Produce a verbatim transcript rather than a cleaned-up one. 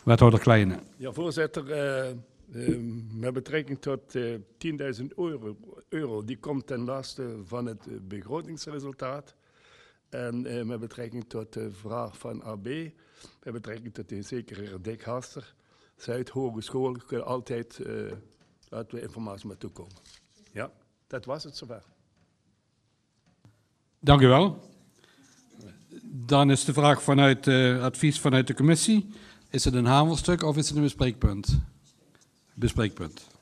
Wethouder Kleijne. Ja, voorzitter. Uh, uh, met betrekking tot uh, tienduizend euro, euro, die komt ten laste van het uh, begrotingsresultaat. En uh, met betrekking tot de vraag van A B, met betrekking tot de zekere Dick Haster, Zuid Hogeschool, kunnen altijd uh, laten we informatie met toekomen. Ja, dat was het zover. Dank u wel. Dan is de vraag vanuit uh, advies vanuit de commissie. Is het een hamerstuk of is het een bespreekpunt? Bespreekpunt.